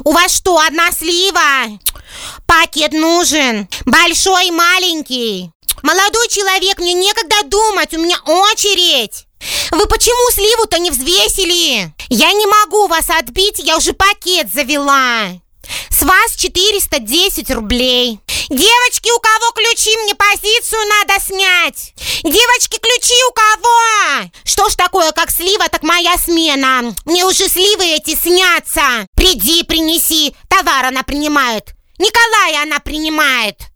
У вас что, одна слива? Пакет нужен. Большой и маленький. Молодой человек, мне некогда думать, у меня очередь. Вы почему сливу-то не взвесили? Я не могу вас отбить, я уже пакет завела. С вас 410 рублей. Девочки, у кого ключи? Мне позицию надо снять. Девочки, ключи у кого? Что ж такое, как слива, так моя смена. Мне уже сливы эти снятся. Приди, принеси. Товар она принимает. Николая она принимает.